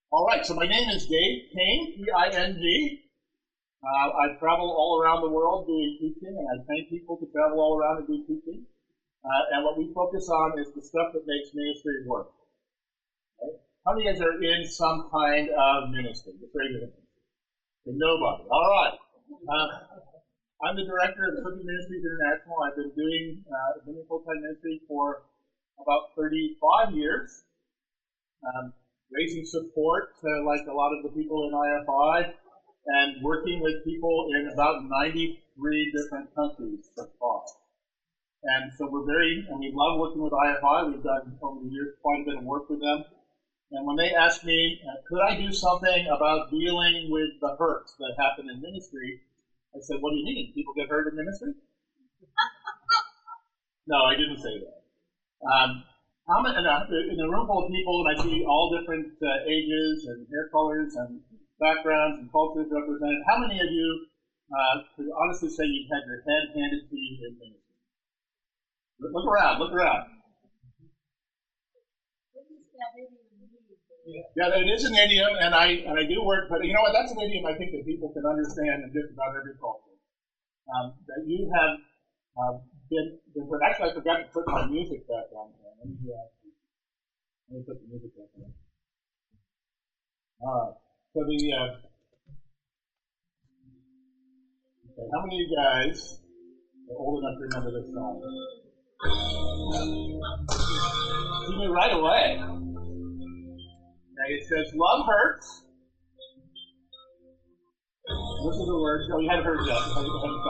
All right, so my name is Dave Ping, P-I-N-G. I travel all around the world doing teaching, and I train people to travel all around and do teaching. And what we focus on is the stuff that makes ministry work. Okay? How many of you guys are in some kind of ministry? Just raise your hand. Nobody. All right. I'm the director of Cooking Ministries International. I've been doing full-time ministry for about 35 years. Raising support to like a lot of the people in IFI and working with people in about 93 different countries so far. And so we love working with IFI. We've done over the years quite a bit of work with them. And when they asked me, could I do something about dealing with the hurts that happen in ministry, I said, what do you mean? People get hurt in ministry? No, I didn't say that. I'm in a room full of people, and I see all different ages and hair colors and backgrounds and cultures represented. How many of you could honestly say you've had your head handed to you in ministry? Look around, look around. Yeah, it is an idiom, and I do work, but you know what? That's an idiom I think that people can understand in just about every culture. That you have been actually, I forgot to put my music back on. Let me put the music back on. All right. So okay, how many of you guys are old enough to remember this song? See me right away. Okay, it says, love hurts. Listen to the words. Oh, you haven't heard it yet. How'd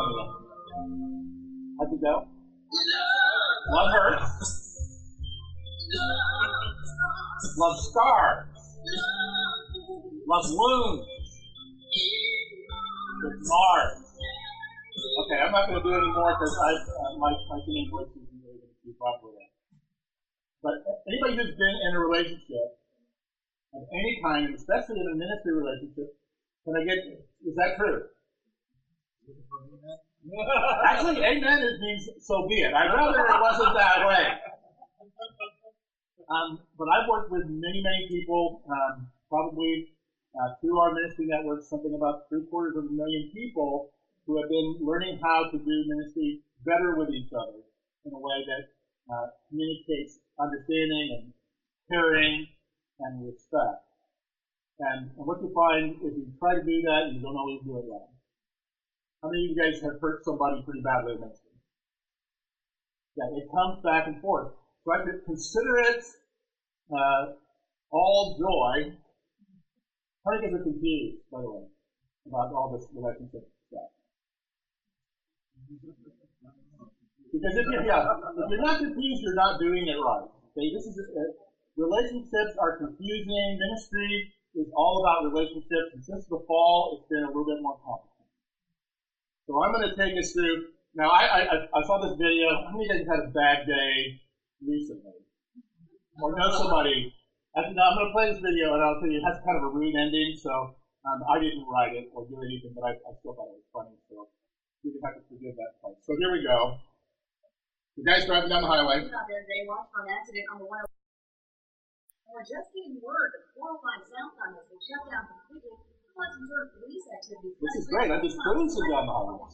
it go? Love hurts. Love scars. Love wounds. It mars. Okay, I'm not going to do any more because my singing voice isn't really going to keep up with it. But anybody who's been in a relationship of any kind, and especially in a ministry relationship, is that true? Actually, amen means so be it. I'd rather it wasn't that way. But I've worked with many, many people, probably through our ministry network, something about 750,000 people who have been learning how to do ministry better with each other in a way that communicates understanding and caring and respect. And what you find is you try to do that, you don't always do it well. How many of you guys have hurt somebody pretty badly in ministry? Yeah, it comes back and forth. So I could consider it all joy. How many of you guys are confused, by the way, about all this relationship stuff? Because if you're not confused, you're not doing it right. Okay, relationships are confusing. Ministry is all about relationships, and since the fall, it's been a little bit more complicated. So I'm going to take us through. Now, I saw this video. How many of you guys had a bad day recently? Or know somebody? I'm going to play this video, and I'll tell you, it has kind of a rude ending, so I didn't write it or do anything, but I still thought it was funny, so you can have to forgive that part. So here we go. The guy's driving down the highway. The other day, watched an accident on the 105. We're just getting word that 405 southbound has been shut down completely. Police activity. This is great. I'm just cruising down the highway.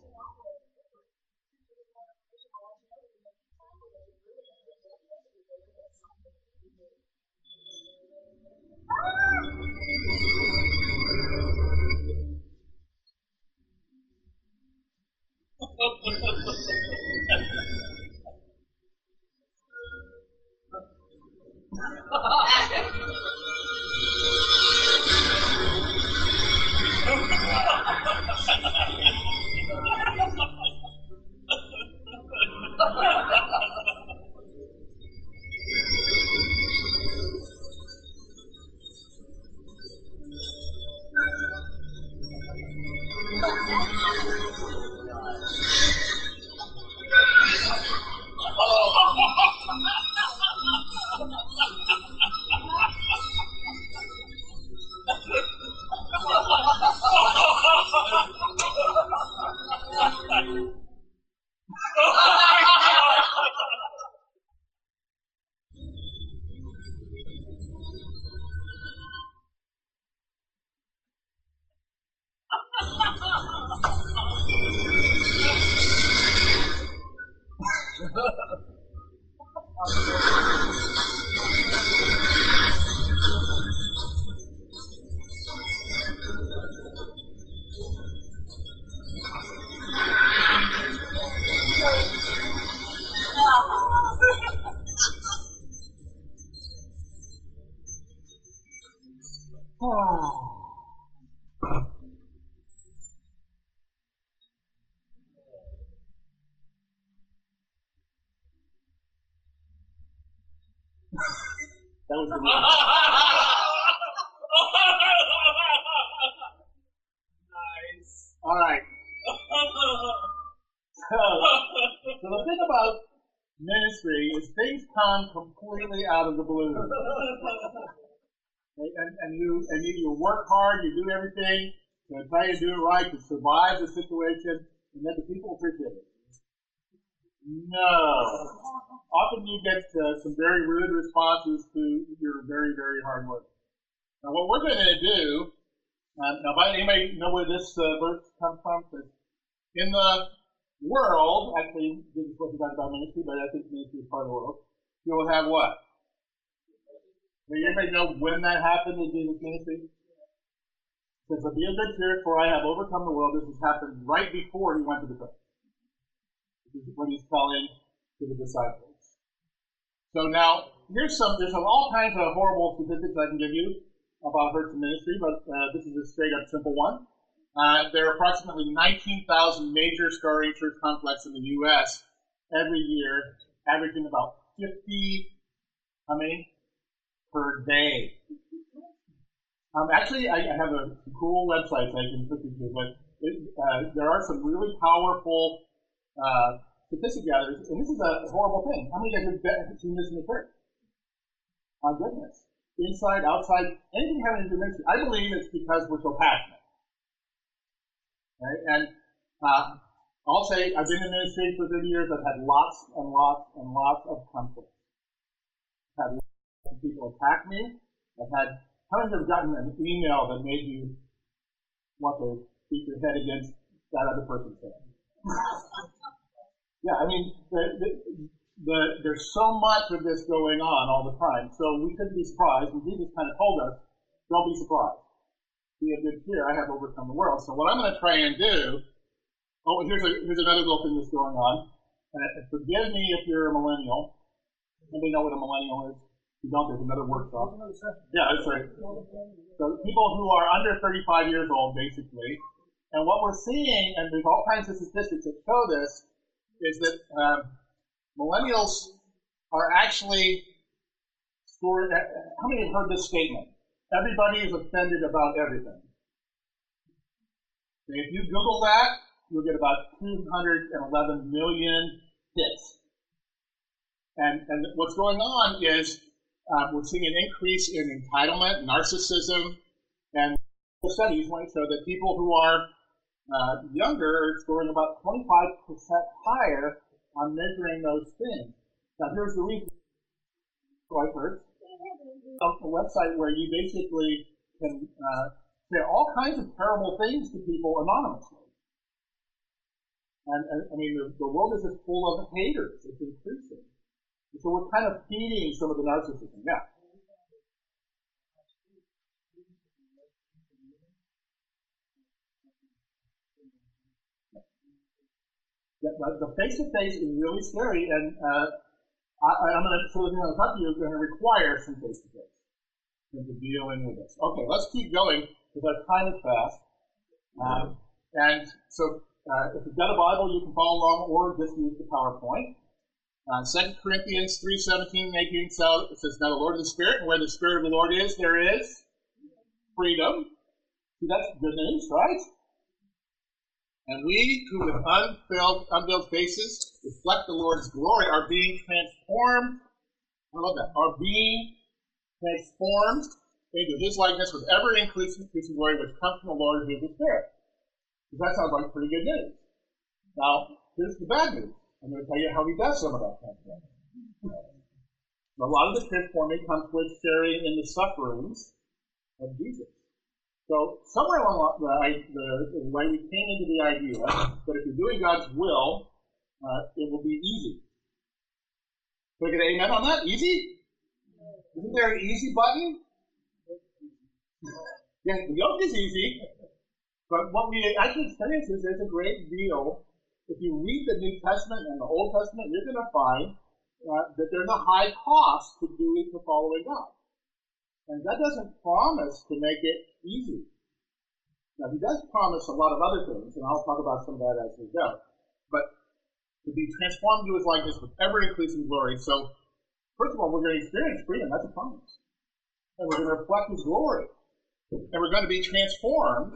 That was the Nice. All right. So the thing about ministry is things come completely out of the blue. And you work hard, you do everything to try to do it right, to survive the situation, and then the people appreciate it. No. Often you get some very rude responses to your very, very hard work. Now what we're going to do, now by anybody know where this verse comes from? In the world, actually this is what we talk about ministry, but I think ministry is part of the world, you will have what? Does anybody know when that happened in Jesus' ministry? It says, "Be of good cheer, for I have overcome the world." This has happened right before he went to the cross. This is what he's telling to the disciples. So now, there's all kinds of horrible statistics I can give you about Hertz ministry, but this is a straight up simple one. There are approximately 19,000 major Scarring church complexes in the U.S. every year, averaging about 50, how many? Per day. Actually, I have a cool website I can put you to, but there are some really powerful statistic gatherers, and this is a horrible thing. How many of you guys have seen this in the church? My goodness. Inside, outside, anything having to do with ministry. I believe it's because we're so passionate. Right? And I'll say I've been in ministry for 30 years. I've had lots and lots and lots of conflict. I've had lots of people attack me. How many have gotten an email that made you want to beat your head against that other person's head? Yeah, I mean, there's so much of this going on all the time, so we couldn't be surprised. And Jesus kind of told us, don't be surprised. Be of good cheer, I have overcome the world. So what I'm going to try and do, here's another little thing that's going on. And forgive me if you're a millennial. Anybody know what a millennial is? If you don't, there's another workshop. Yeah, that's right. So people who are under 35 years old, basically. And what we're seeing, and there's all kinds of statistics that show this, is that millennials are actually scoring. How many have heard this statement? Everybody is offended about everything. And if you Google that, you'll get about 211 million hits. And what's going on is we're seeing an increase in entitlement, narcissism, and the studies might show that people who are younger are scoring about 25% higher on measuring those things. Now, here's the reason. I've heard a website where you basically can say all kinds of terrible things to people anonymously. And I mean, the world is just full of haters. It's increasing. And so we're kind of feeding some of the narcissism. Yeah. The face-to-face is really scary, and I'm going to, so the thing I'm going to talk to you is going to require some face-to-face in terms of dealing with this. Okay, let's keep going, because our time is fast. And so if you've got a Bible, you can follow along, or just use the PowerPoint. 2 Corinthians 3:17 and 18 it says, "Now the Lord is the Spirit, and where the Spirit of the Lord is, there is freedom." See, that's good news, right? And we who with unveiled faces reflect the Lord's glory are being transformed. I love that. Are being transformed into His likeness with ever increasing glory, which comes from the Lord who is the Spirit. Because that sounds like pretty good news. Now, here's the bad news. I'm going to tell you how He does some of that kind of thing. A lot of the transforming comes with sharing in the sufferings of Jesus. So somewhere along the way we came into the idea that if you're doing God's will, it will be easy. Can I get an amen on that? Easy? Isn't there an easy button? Yeah, the yoke is easy. But what we actually experience is there's a great deal. If you read the New Testament and the Old Testament, you're going to find that there's a high cost to following God. And that doesn't promise to make it easy. Now, he does promise a lot of other things, and I'll talk about some of that as we go. But to be transformed to his likeness with ever-increasing glory. So, first of all, we're going to experience freedom. That's a promise. And we're going to reflect his glory. And we're going to be transformed.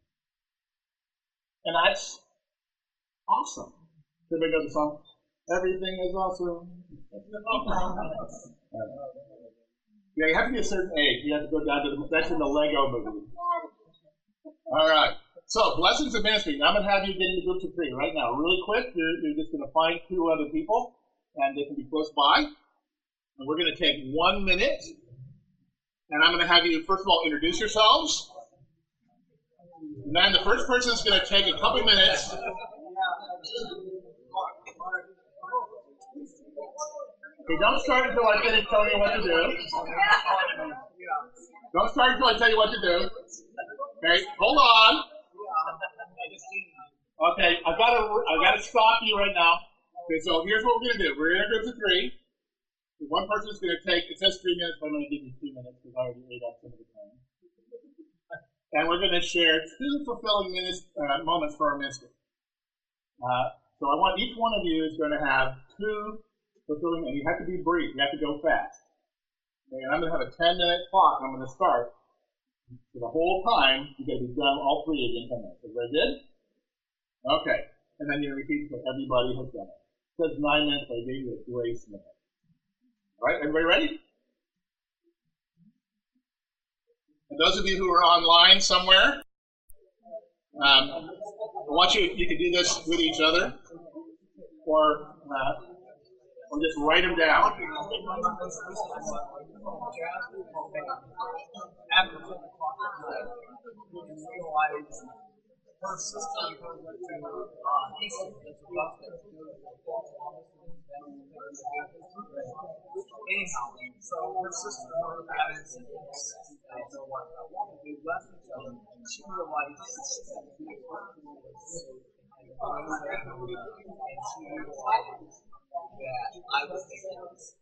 And that's awesome. Did we know the song? Everything is awesome. Yeah, you have to be a certain age. You have to go down to that's in the Lego movie. All right. So, blessings of ministry. Now I'm going to have you get into groups of three right now. Really quick, you're just going to find two other people, and they can be close by. And we're going to take 1 minute. And I'm going to have you, first of all, introduce yourselves. And then the first person is going to take a couple minutes. Okay, don't start until I finish telling you what to do. Don't start until I tell you what to do. Okay, hold on. Okay, I've got to stop you right now. Okay, so here's what we're going to do. We're in groups of three. One person is going to take, it says 3 minutes, but I'm going to give you 2 minutes because I already ate up some of the time. And we're going to share 2 fulfilling moments for our ministry. So I want each one of you is going to have 2 fulfilling, and you have to be brief. You have to go fast. Okay, and I'm going to have a 10-minute clock. I'm going to start. For the whole time, you're going to be done all 3 in 10 minutes. Is that good? Okay. And then you repeat what everybody has done. It says 9 minutes, but I gave you a grace minute. All right, everybody ready? And those of you who are online somewhere, I want you can do this with each other, or just write them down. Her sister went to Eastern, anyhow, so her sister heard about it, and so what I wanted to do left each other, and she realized she had to be a person and she realized that I was thinking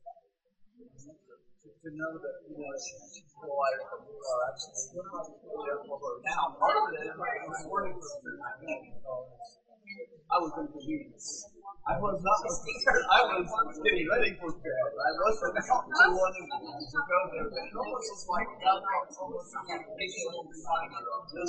to know that, she's realized that we are actually there for her now. Part of it, I was worried for I was going to leave. I was not prepared. I was getting ready for prayer. I wasn't actually wanting to go there. But it almost was like God was almost making a reminder of this.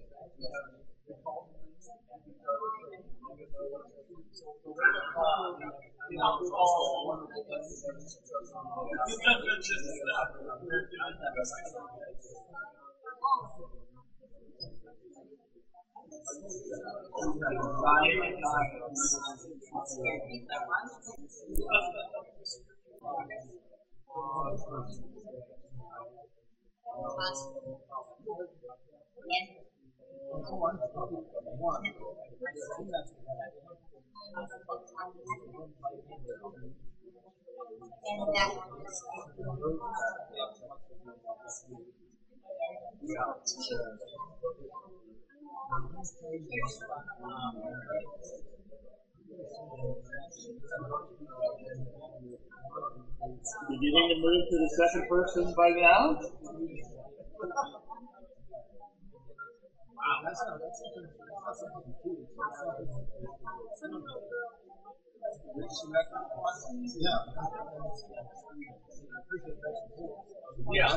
Beginning to move to the second person by now. Wow, that's yeah.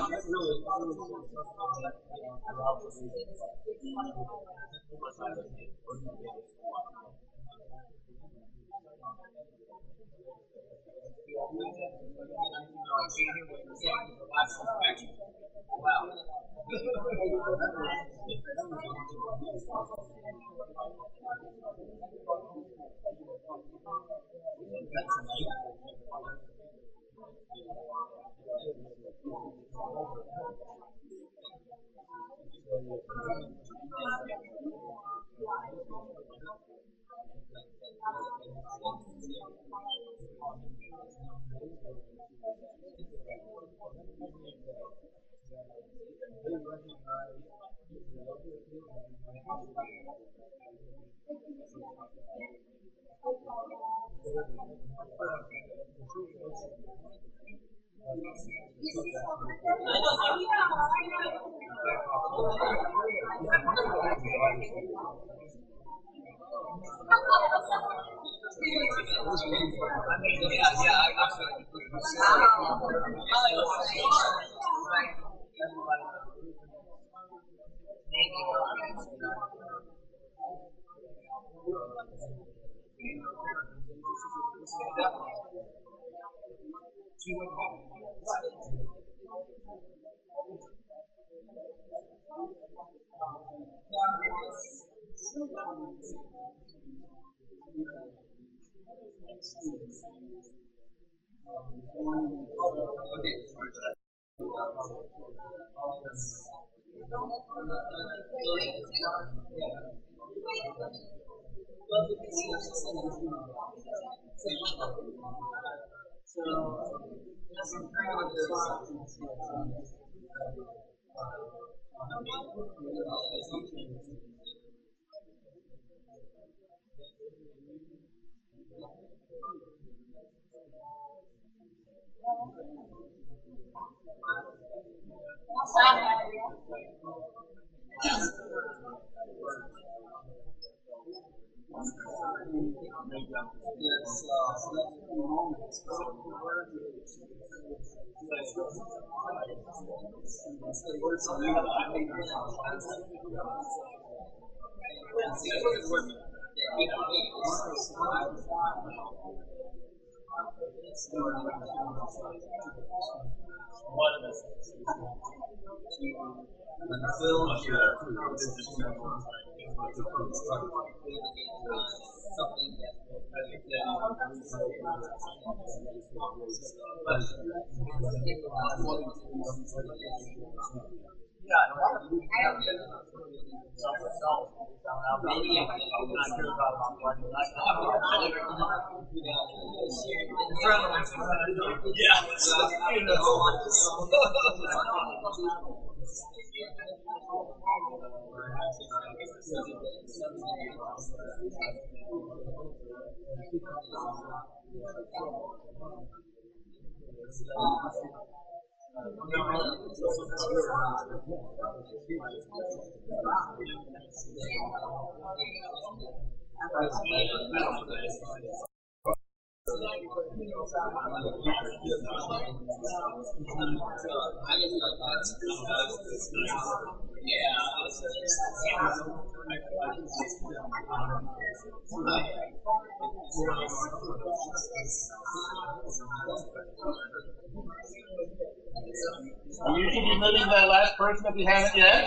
You should be moving that last person if you haven't yet.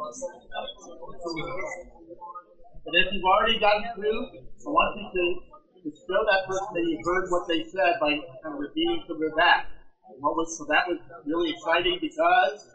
But if you've already gotten through, I want you to show that person that you heard what they said by kind of repeating from their back. So that was really exciting because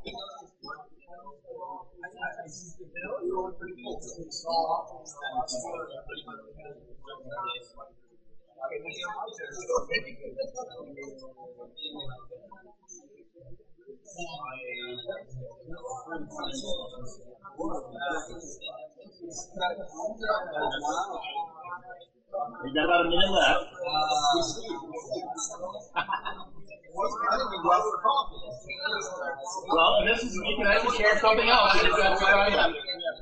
We got about a minute left. Well, and this is, you can actually share something else if you've got your time left.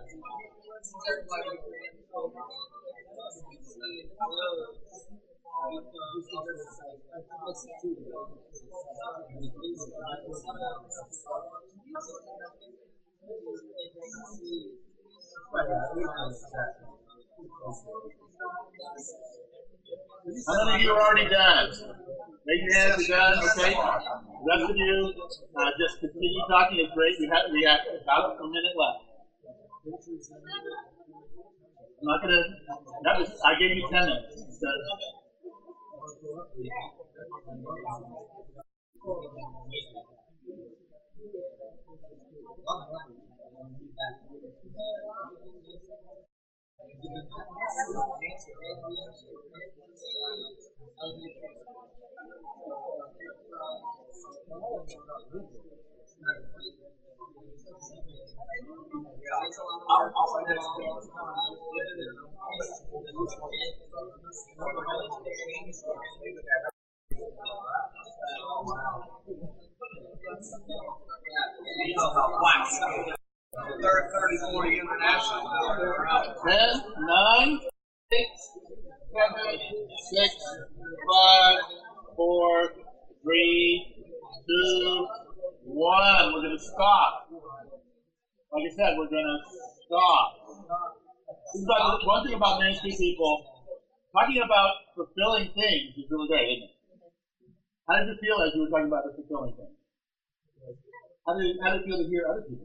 How many of you are already done? Raise your hand if you're done. Okay. The rest of you, just continue talking. It's great. We have about a minute left. I'm not gonna. I gave you 10 minutes. So. Third, 30, 40 international. 10, 9, 6, 7, 6, 5, 4, 3, 2, 1. We're going to stop. Like I said, we're going to stop. One thing about ministry people, talking about fulfilling things is really great, isn't it? How did you feel as you were talking about the fulfilling things? How did it feel to hear other people?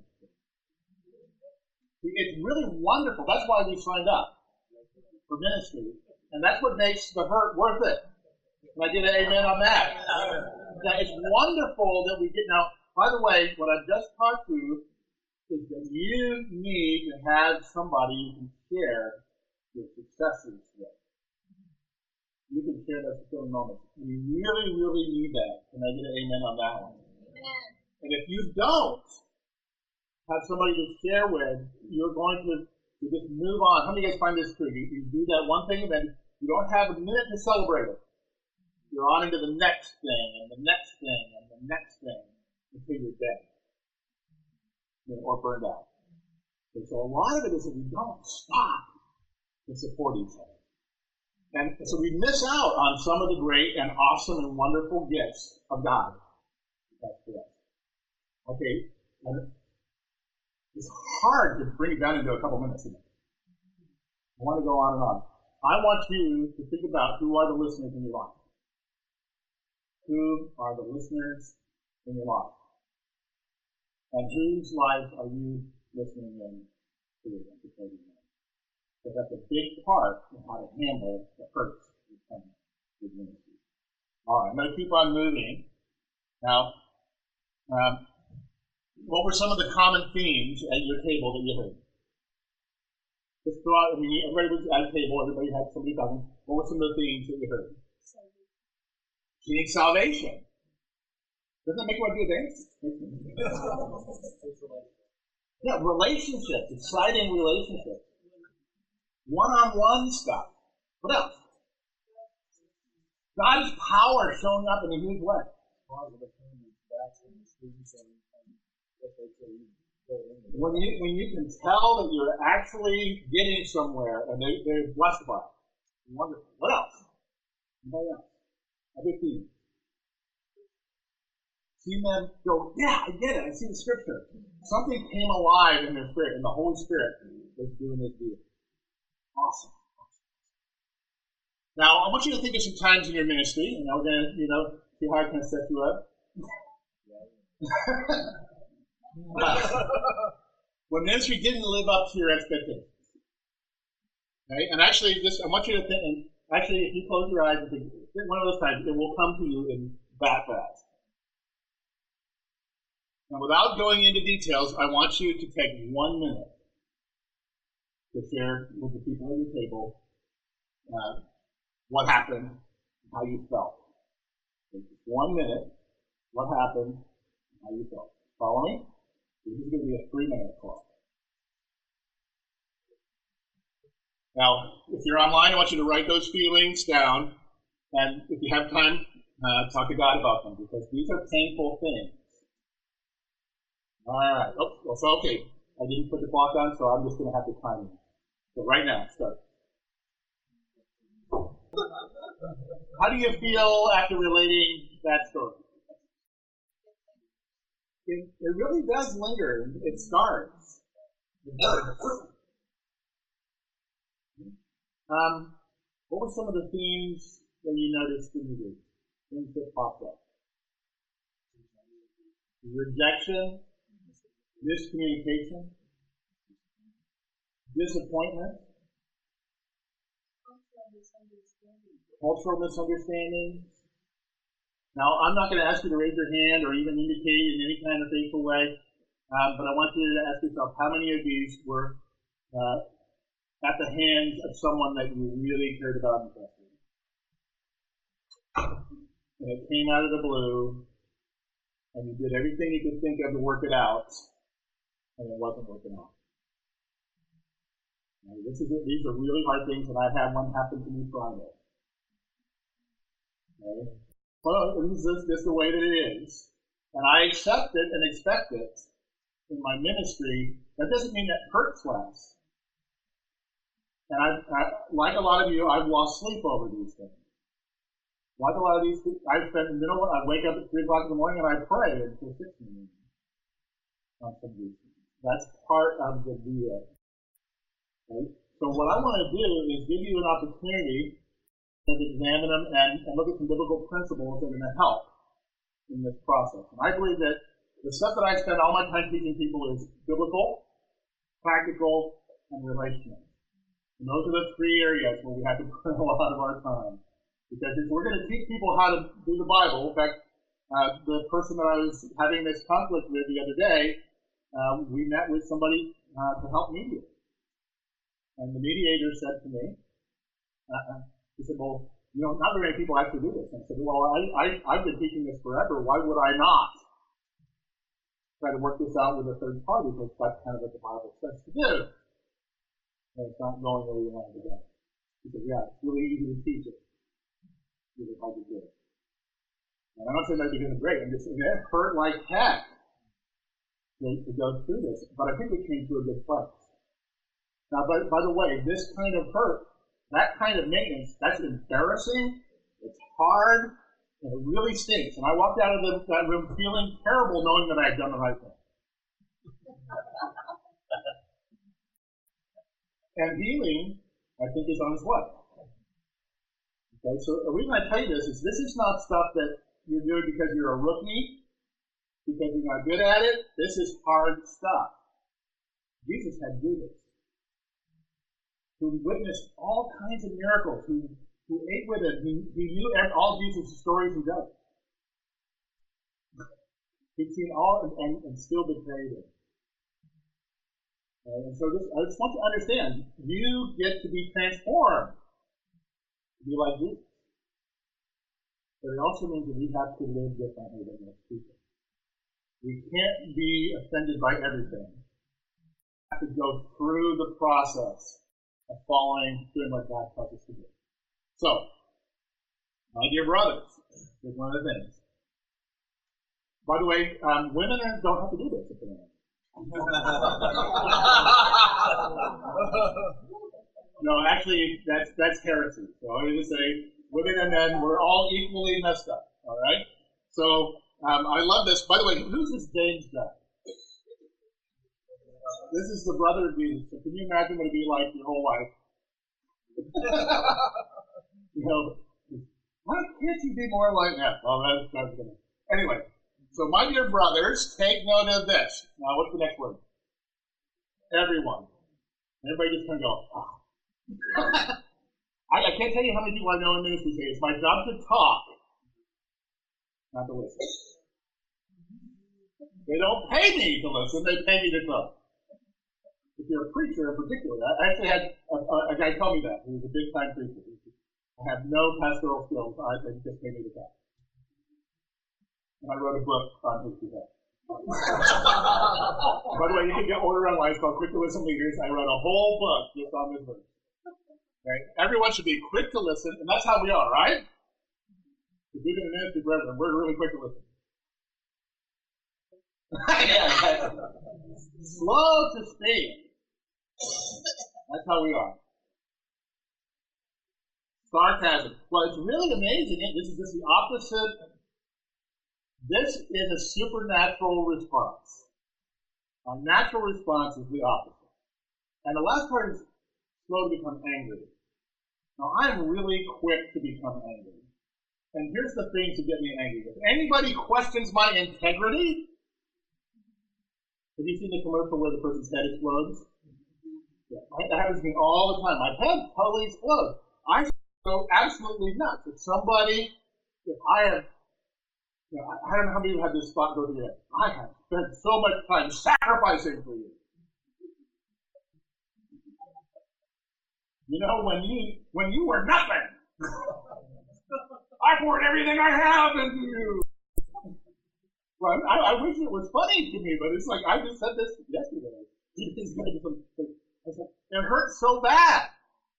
It's really wonderful. That's why we signed up for ministry. And that's what makes the hurt worth it. And I did an amen on that. It's wonderful that we get. Now, by the way, what I've just taught you is that you need to have somebody you can share your successes with. You can share those fulfilling moments. We really, really need that. Can I get an amen on that one? And if you don't have somebody to share with, you're going to just move on. How many of you guys find this true? You do that one thing, and then you don't have a minute to celebrate it. You're on into the next thing, and the next thing, and the next thing, until you're dead. Or burned out. And so a lot of it is that we don't stop to support each other. And so we miss out on some of the great and awesome and wonderful gifts of God. That's correct. Okay, and it's hard to bring it down into a couple minutes. I want to go on and on. I want you to think about who are the listeners in your life. Who are the listeners in your life? And whose life are you listening in to? Because that's a big part of how to handle the hurts that come with ministry. All right, I'm going to keep on moving. Now, what were some of the common themes at your table that you heard? Just throw out, everybody was at a table, everybody had somebody talking. What were some of the themes that you heard? Seeking salvation. Doesn't that make you want to do things? Yeah, relationships, exciting relationships. One-on-one stuff. What else? God's power showing up in a huge way. When you can tell that you're actually getting somewhere and they're blessed by it. Wonderful. What else? Anybody else? Other themes. See them go, yeah, I get it. I see the scripture. Something came alive in their spirit, and the Holy Spirit was doing this deal. Awesome. Now, I want you to think of some times in your ministry, and we're going to, see how I can set you up. When ministry didn't live up to your expectations. Okay? And actually, I want you to think, and actually, if you close your eyes and think, one of those times, it will come to you in that fast. Now, without going into details, I want you to take 1 minute to share with the people at your table what happened, how you felt. Just 1 minute, what happened, how you felt. Follow me? This is going to be a 3-minute clock. Now, if you're online, I want you to write those feelings down, and if you have time, talk to God about them, because these are painful things. All right. Oh, so okay. I didn't put the clock on, so I'm just going to have to time it. So right now, start. How do you feel after relating that story? It really does linger. It scars. It hurts. What were some of the themes that you noticed in the group? Things that popped up. Rejection, miscommunication, disappointment, cultural misunderstandings. Now, I'm not going to ask you to raise your hand or even indicate in any kind of faithful way, but I want you to ask yourself how many of these were at the hands of someone that you really cared about and trusted. And it came out of the blue, and you did everything you could think of to work it out, and it wasn't working out. Now, these are really hard things, and I had one happen to me Friday. Okay? Well, this is the way that it is, and I accept it and expect it in my ministry. That doesn't mean that hurts less. And I, like a lot of you, I've lost sleep over these things. Like a lot of these, I wake up at 3 o'clock in the morning and I pray until 6 in the morning on some of these things. That's part of the deal. Okay? So what I want to do is give you an opportunity to examine them and look at some biblical principles that are going to help in this process. And I believe that the stuff that I spend all my time teaching people is biblical, practical, and relational. And those are the 3 areas where we have to put a lot of our time. Because if we're going to teach people how to do the Bible, in fact, the person that I was having this conflict with the other day, we met with somebody to help mediate. And the mediator said to me, he said, well, not very many people actually do this. And I said, well, I've been teaching this forever. Why would I not try to work this out with a third party? Because that's kind of what the Bible says to do. And it's not going where you want it to go. He said, yeah, it's really easy to teach it. It's really hard to do it. And I'm not saying that because it's great. I'm just saying it hurt like heck to go through this. But I think we came to a good place. Now, by the way, this kind of hurt, that kind of maintenance, that's embarrassing, it's hard, and it really stinks. And I walked out of that room feeling terrible knowing that I had done the right thing. And healing, I think, is on its way. Okay, so the reason I tell you this is not stuff that you're doing because you're a rookie, because you're not good at it. This is hard stuff. Jesus had to do this. Who witnessed all kinds of miracles, who ate with him, he knew all Jesus' stories and jokes. He'd seen all and still betrayed him. And so I just want you to understand, you get to be transformed to be like Jesus. But it also means that we have to live differently than most people. We can't be offended by everything. We have to go through the process of doing what God tells us to do. So, my dear brothers, here's one of the things. By the way, women don't have to do this if they want. No, actually, that's heresy. So I would just say, women and men, we're all equally messed up. All right. So I love this. By the way, who's this James guy? This is the brother of Jesus. So can you imagine what it'd be like your whole life? Why can't you be more like that? Well, that's gonna. Anyway. So, my dear brothers, take note of this. Now, what's the next word? Everyone. Everybody just kind of go, oh. I can't tell you how many people I know in ministry say, it's my job to talk, not to listen. They don't pay me to listen, they pay me to talk. If you're a preacher in particular, I actually had a guy tell me that. He was a big-time preacher. I have no pastoral skills, they just pay me to talk. And I wrote a book on his behalf. By the way, you can get order online. It's called Quick to Listen Leaders. I wrote a whole book just on this verse. Right? Everyone should be quick to listen, and that's how we are, right? If we've been in ministry forever, we're really quick to listen. Yeah. Slow to speak. That's how we are. Sarcasm. Well, it's really amazing. This is just the opposite. This is a supernatural response. Our natural response is the opposite. And the last part is slow to become angry. Now, I'm really quick to become angry. And here's the thing to get me angry. If anybody questions my integrity, have you seen the commercial where the person's head explodes? Yeah, that happens to me all the time. My head totally explodes. I go absolutely nuts. If I have, I don't know how many of you had this thought go through your head. I have spent so much time sacrificing for you. You know, when you were nothing, I poured everything I have into you. Well, I wish it was funny to me, but it's like I just said this yesterday. It hurts so bad.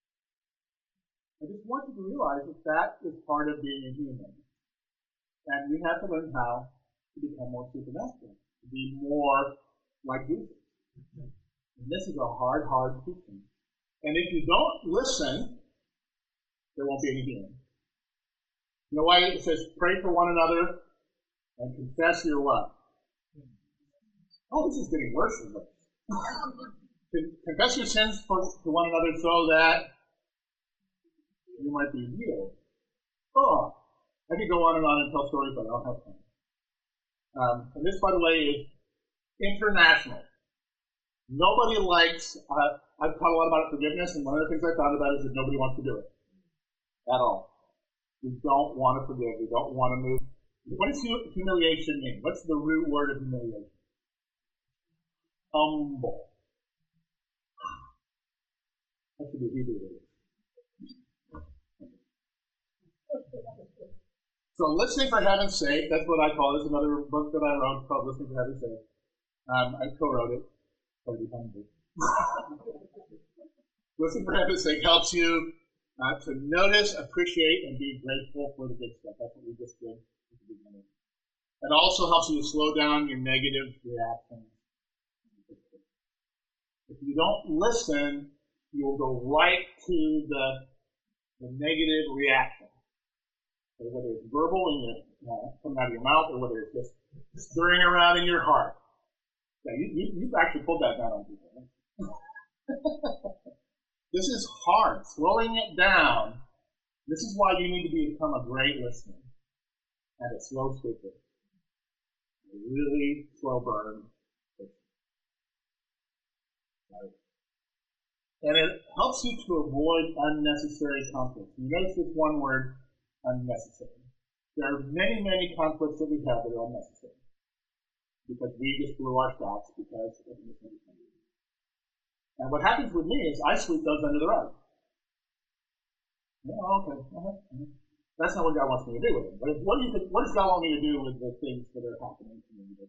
I just want you to realize that is part of being a human. And we have to learn how to become more supernatural, to be more like Jesus. And this is a hard teaching. And if you don't listen, there won't be any healing. You know why it says pray for one another and confess your what? Oh, this is getting worse and worse. Confess your sins to one another so that you might be healed. Oh, I could go on and tell stories, but I don't have time. And this, by the way, is international. Nobody likes, I've taught a lot about forgiveness, and one of the things I found about it is that nobody wants to do it at all. We don't want to forgive. We don't want to move. What does humiliation mean? What's the root word of humiliation? Humble. That should be Hebrew word. So listening for heaven's sake, that's what I call it. There's another book that I wrote called Listening for Heaven's Sake. I co-wrote it. Listening for heaven's sake helps you to notice, appreciate, and be grateful for the good stuff. That's what we just did at the beginning. It also helps you to slow down your negative reactions. If you don't listen, you'll go right to the negative reaction. So whether it's verbal and coming out of your mouth, or whether it's just stirring around in your heart. Yeah, you've actually pulled that down on people. Right? This is hard. Slowing it down. This is why you need to become a great listener and a slow speaker. A really slow burn. Right. And it helps you to avoid unnecessary conflicts. You notice this one word, unnecessary. There are many, many conflicts that we have that are unnecessary. Because we just blew our stocks because of misunderstanding. And what happens with me is I sweep those under the rug. Oh, okay. That's not what God wants me to do with them. But what does God want me to do with the things that are happening to me?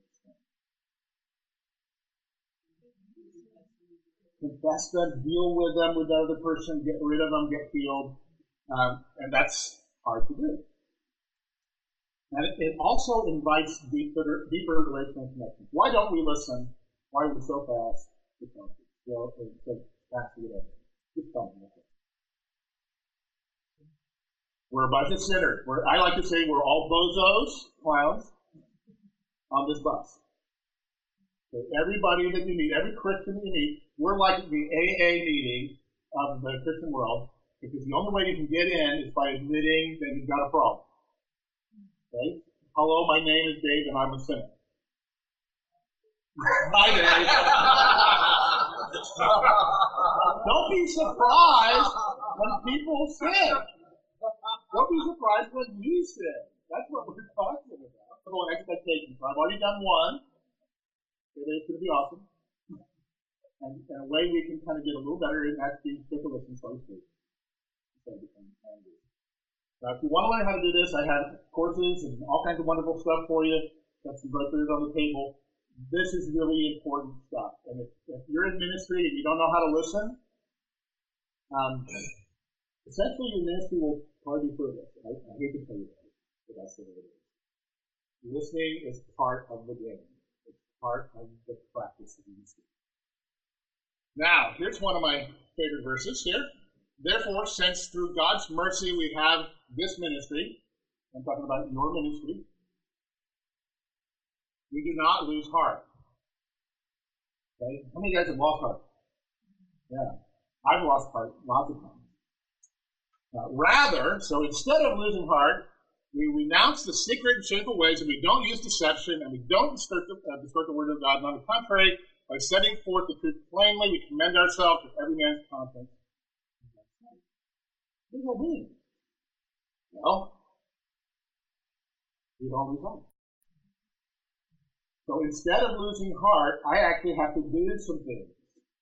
Confess them, deal with them with the other person, get rid of them, get healed. And that's hard to do. And it also invites deeper relational connections. Why don't we listen? Why are we so fast to talk? So fast to get over. Just tell me. We're a bunch of sinners. I like to say we're all bozos, clowns, on this bus. So everybody that you meet, every Christian that you meet, we're like the AA meeting of the Christian world, because the only way you can get in is by admitting that you've got a problem. Okay? Hello, my name is Dave, and I'm a sinner. Hi, Dave. Don't be surprised when people sin. Don't be surprised when you sin. That's what we're talking about. Expectations. So I've already done one. it's going to be awesome. And a way we can kind of get a little better in that being quick to listen, so to speak. Now, if you want to learn how to do this, I have courses and all kinds of wonderful stuff for you. Got some brochures on the table. This is really important stuff. And if you're in ministry and you don't know how to listen, essentially your ministry will probably be fruitless. I hate to tell you that, but that's what it is. Listening is part of the game. It's part of the practice of ministry. Now, here's one of my favorite verses here. Therefore, since through God's mercy we have this ministry, I'm talking about your ministry, we do not lose heart. Okay? How many of you guys have lost heart? Yeah. I've lost heart lots of times. Rather, so instead of losing heart, we renounce the secret and shameful ways, and we don't use deception, and we don't distort the word of God. On the contrary, by setting forth the truth plainly, we commend ourselves to every man's conscience. What does that mean? Well, we don't lose heart. So instead of losing heart, I actually have to do some things.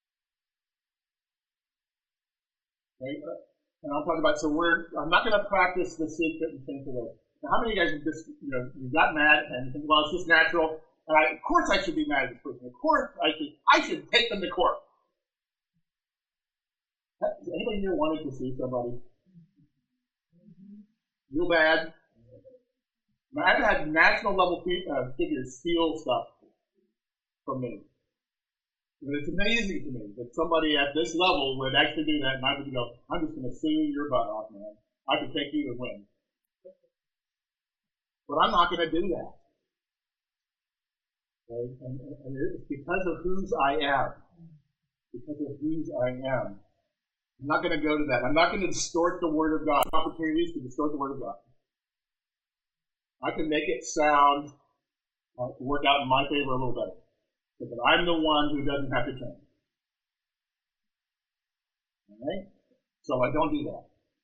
Okay? And I'll talk about, I'm not going to practice the secret and shameful way. Now, how many of you guys have just, you got mad and you think, well, it's just natural. And of course I should be mad at this person. Of course I should take them to court. Has anybody here wanted to see somebody real bad? I've had national level figures steal stuff from me. And it's amazing to me that somebody at this level would actually do that, and I would go, I'm just going to sue your butt off, man. I can take you to win. But I'm not going to do that. Okay? And it's because of whose I am. Because of whose I am. I'm not going to go to that. I'm not going to distort the Word of God. Opportunities to distort the Word of God. I can make it sound, work out in my favor a little better. So that I'm the one who doesn't have to change. All right? So I don't do that.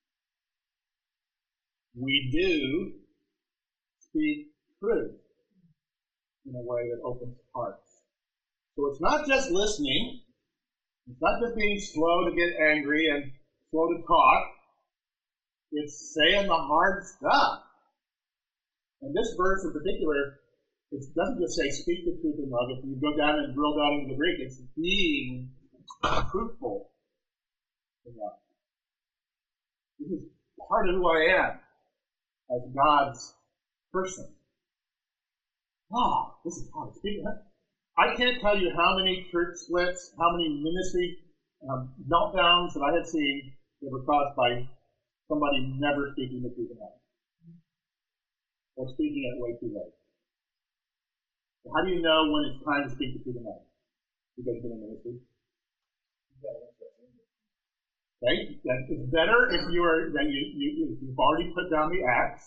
We do speak truth in a way that opens hearts. So it's not just listening. It's not just being slow to get angry and slow to talk. It's saying the hard stuff. And this verse in particular, it doesn't just say speak the truth in love. If you go down and drill down into the Greek, it's being truthful in love. This is part of who I am as God's person. Wow, this is hard. I can't tell you how many church splits, how many ministry meltdowns that I have seen that were caused by somebody never speaking the truth in love. Or speaking it way too late. So how do you know when it's time to speak the truth in love? You guys been in ministry? Okay? It's better if you've already put down the axe,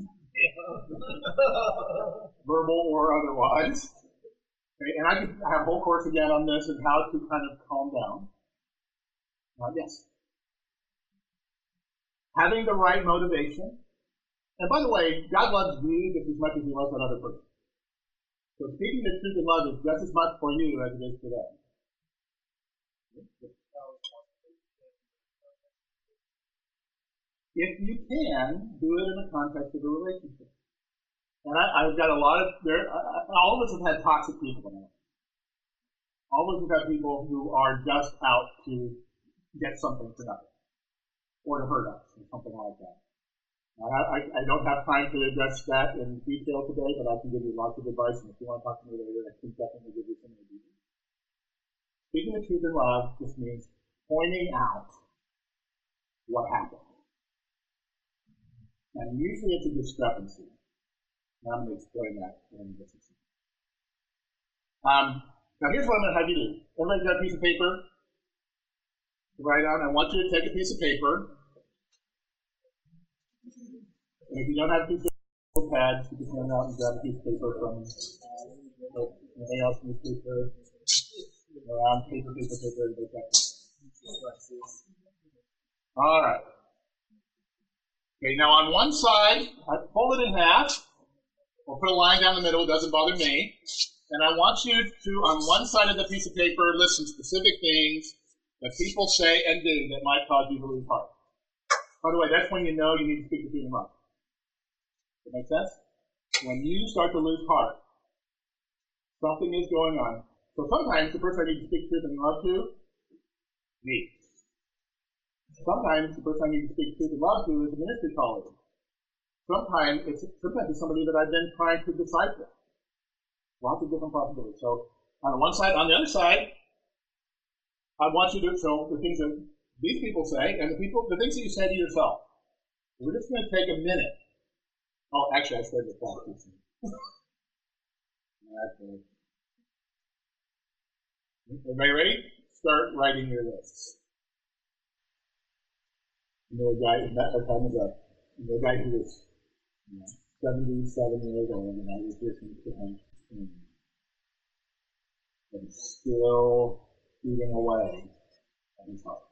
verbal or otherwise. Okay? And I could have a whole course again on this and how to kind of calm down. Yes. Having the right motivation. And by the way, God loves you just as much as He loves that other person. So speaking the truth in love is just as much for you as it is for them. If you can, do it in the context of a relationship. And I've got a lot of, all of us have had toxic people in it. All of us have had people who are just out to get something for nothing. Or to hurt us, or something like that. I don't have time to address that in detail today, but I can give you lots of advice, and if you want to talk to me later, I can definitely give you some of the details. Speaking the truth in love just means pointing out what happened. And usually it's a discrepancy. And I'm going to explain that in just a second. Now here's what I'm going to have you do. Everybody's got a piece of paper to write on. I want you to take a piece of paper. And if you don't have a piece of paper, pads, you can turn out and grab a piece of paper from anything else in this paper. Around paper. All right. Okay, now on one side, I fold it in half, or put a line down the middle, it doesn't bother me. And I want you to, on one side of the piece of paper, list some specific things that people say and do that might cause you to lose heart. By the way, that's when you know you need to speak the truth in love. Does that make sense? When you start to lose heart, something is going on. So sometimes the person I need to speak truth in love to, me. Sometimes the person I need to speak truth in love to is a ministry colleague. Sometimes it's somebody that I've been trying to disciple. Lots of different possibilities. So on the one side, on the other side, I want you to, so the things that these people say and the things that you say to yourself. We're just going to take a minute. Oh, actually, I started the clock. Everybody ready? Start writing your lists. You know, a guy who was 77 years old, and I was listening to him, and still eating away at his heart.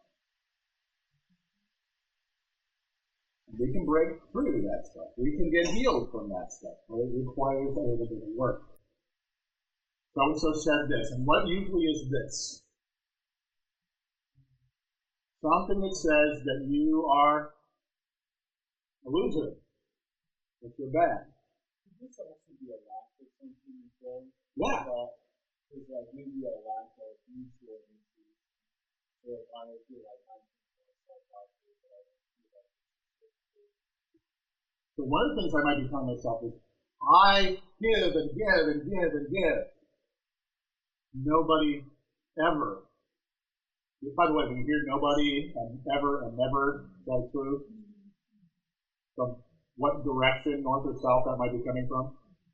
We can break through that stuff. We can get healed from that stuff, but it requires a little bit of work. So-and-so said this, and what usually is this? Something that says that you are a loser, that you're bad. Could this also be a lack of something as well? Yeah. It's like maybe a lack of mutual interest. Or if I feel like I'm self-positive, but I don't feel like so one of the things I might be telling myself is, I give and give and give and give. Nobody ever. By the way, when you hear nobody and ever and never, that's true. From what direction, north or south, that might be coming from?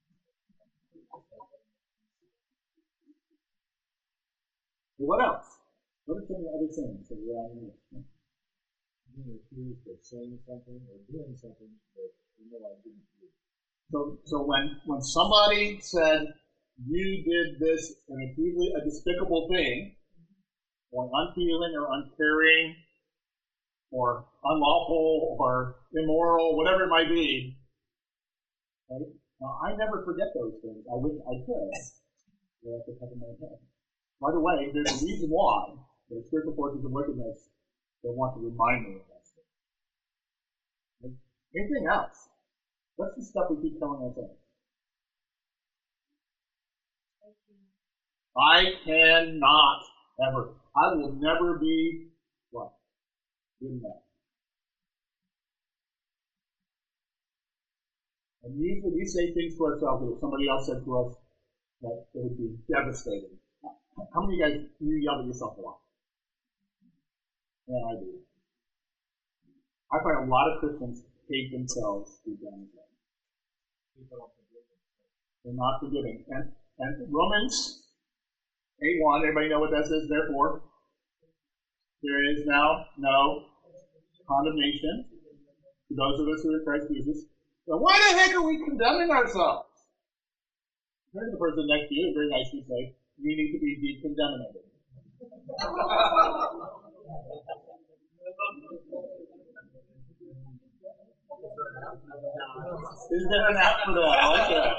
What else? What are some of the other things that we're on here? being accused of saying something or doing something that you know I didn't do. So when somebody said, you did this, and it's usually a despicable thing, or unfeeling or uncaring, or unlawful, or immoral, whatever it might be, right? Now, I never forget those things. I wish I could. They're at the top of my head. By the way, there's a reason why the spiritual forces of wickedness, they want to remind me of that stuff. Anything else? What's the stuff we keep telling ourselves? I cannot ever. I will never be what? Good enough. And usually we say things to ourselves that if somebody else said to us, that it would be devastating. How many of you guys, you yell at yourself a lot? Yeah, I do. I find a lot of Christians hate themselves deep down inside. They're not forgiving. And Romans 8:1, everybody know what that says? Therefore, there is now no condemnation to those of us who are in Christ Jesus. So why the heck are we condemning ourselves? Turn to the person next to you and very nicely say, you need to be decondemnated. Is there an app for that? I like that.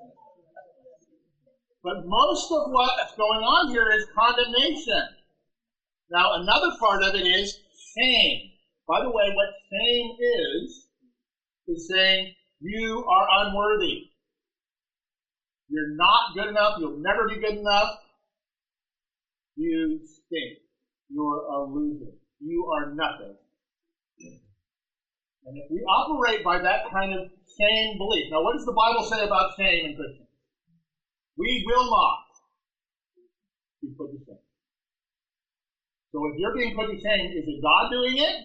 But most of what's going on here is condemnation. Now, another part of it is shame. By the way, what shame is saying you are unworthy. You're not good enough. You'll never be good enough. You stink. You're a loser. You are nothing. And if we operate by that kind of shame belief, now what does the Bible say about shame in Christians? We will not be put to shame. So if you're being put to shame, is it God doing it?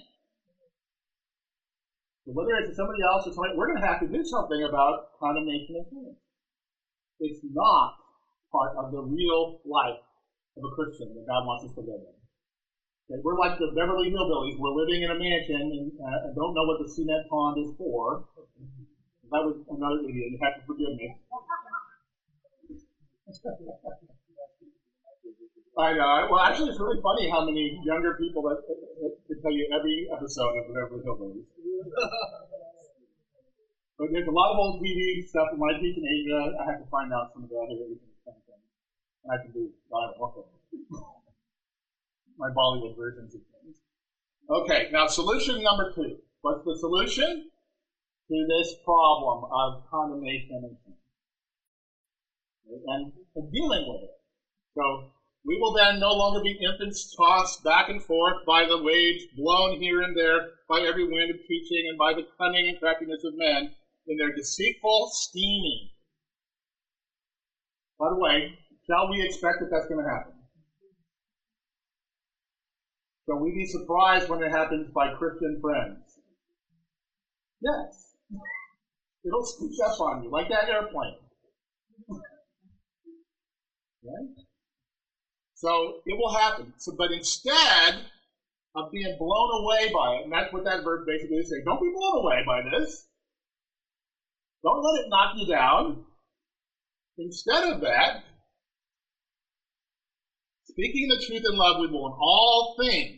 So whether it's somebody else or somebody, we're going to have to do something about condemnation and shame. It's not part of the real life of a Christian that God wants us to live in. Okay, we're like the Beverly Hillbillies. We're living in a mansion and don't know what the cement pond is for. That was another idiot. You have to forgive me. I know. Well, actually, it's really funny how many younger people that could tell you every episode of the Beverly Hillbillies. But there's a lot of old TV stuff. When I teach in Asia, I have to find out some of the other Asian stuff. I can do my Bollywood versions of things. Okay, now solution number 2. What's the solution to this problem of condemnation and sin? And dealing with it. So we will then no longer be infants tossed back and forth by the waves, blown here and there by every wind of teaching and by the cunning and craftiness of men in their deceitful scheming. By the way, shall we expect that that's going to happen? Shall we be surprised when it happens by Christian friends? Yes. It'll sneak up on you, like that airplane. Okay? So it will happen. So, but instead of being blown away by it, and that's what that verse basically is saying, don't be blown away by this. Don't let it knock you down. Instead of that, speaking the truth in love, we will in all things.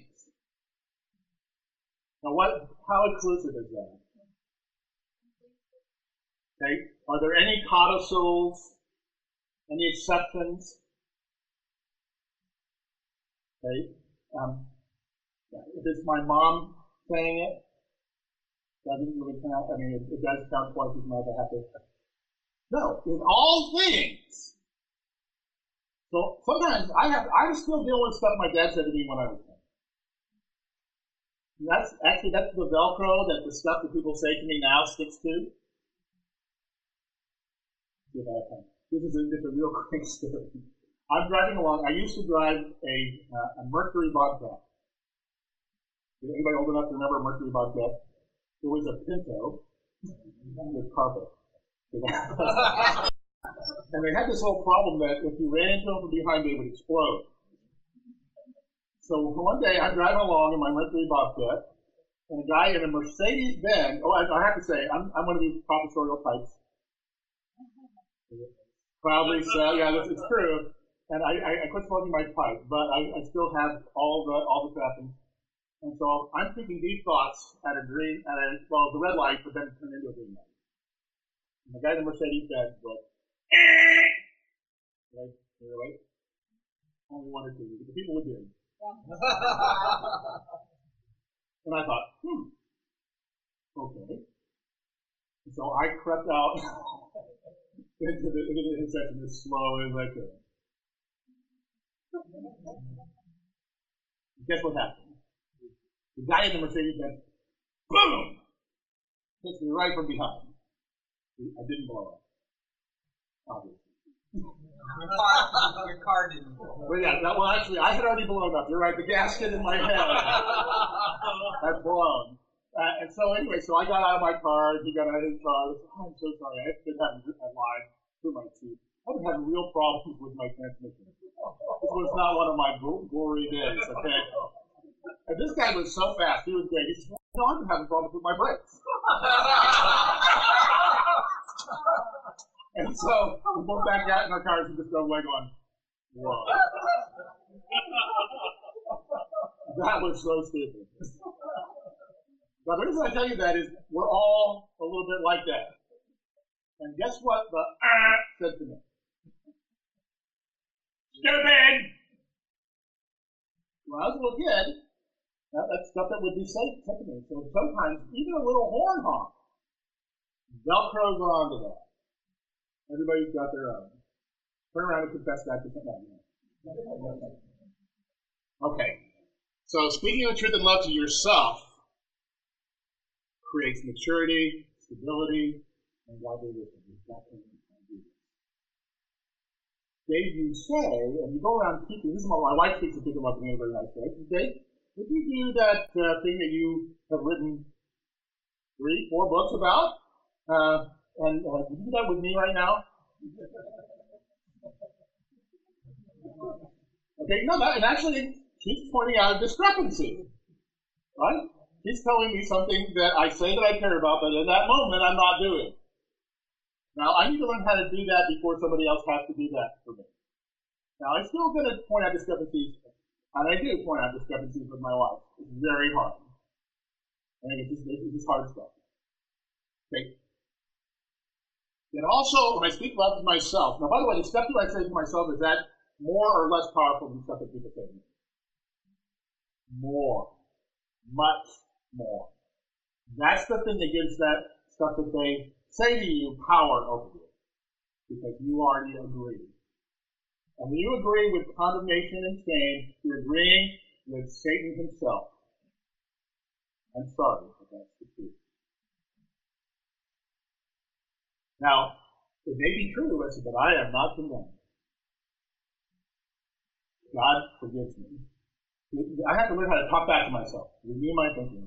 Now, how inclusive is that? Okay. Are there any codicils? Any exceptions? Okay. If it's my mom saying it, doesn't really count. I mean, it does count twice as much. I have to. No, in all things. So sometimes I'm still dealing with stuff my dad said to me when I was 10. And that's the Velcro that the stuff that people say to me now sticks to. This is a real quick story. I'm driving along. I used to drive a Mercury Bobcat. Is anybody old enough to remember a Mercury Bobcat? It was a Pinto with carpet. And they had this little problem that if you ran into them from behind, they would explode. So one day I'm driving along in my Mercury Bobcat, and a guy in a Mercedes-Benz. Oh, I have to say, I'm one of these professorial types. Proudly so, yeah, it's true. And I quit smoking my pipe, but I still have all the trappings. And so I'm thinking these thoughts at the red light, but then it turned into a green light. And the guy in the Mercedes-Benz was, right? Right? Only one or two. The people would do it. And I thought, okay. And so I crept out into the intersection as slow as I could. Guess what happened? The guy in the Mercedes-Benz, boom, hits me right from behind. I didn't blow up, obviously. Your car didn't blow up. Well, yeah, well, actually, I had already blown up. You're right, the gasket in my head had blown. And so anyway, so I got out of my car, he got out of his car. I'm so sorry, I've been having a line through my teeth. I've been having real problems with my transmission. This was not one of my glory days, okay? And this guy was so fast, he was great. He said, no, I've been having problems with my brakes. And so we both back out in our cars and just drove away going, whoa. That was so stupid. Now, the reason I tell you that is we're all a little bit like that. And guess what the said to me? Stupid! When I was a little kid, that's stuff that would be said to me. So sometimes even a little horn honk velcros onto that. Everybody's got their own. Turn around and confess that to somebody. Okay. So speaking of the truth and love to yourself creates maturity, stability, and godly wisdom. Dave, you say, and you go around teaching, this is my wife speaks to people about being a very nice way. Dave, would you do that thing that you have written 3-4 books about? And would you do that with me right now? Okay, no, and actually, she's pointing out a discrepancy, right? He's telling me something that I say that I care about, but in that moment, I'm not doing. Now, I need to learn how to do that before somebody else has to do that for me. Now, I'm still going to point out discrepancies, and I do point out discrepancies with my wife. It's very hard. I mean, it's just hard stuff. Okay. And also, when I speak love to myself, now, by the way, the step 2 I say to myself is that more or less powerful than stuff that people say to me? More. Much more. That's the thing that gives that stuff that they say to you power over you. Because you already agree. And when you agree with condemnation and shame, you're agreeing with Satan himself. I'm sorry, but that's the truth. Now, it may be true, listen, but I am not condemned. God forgives me. I have to learn how to talk back to myself, renew my thinking.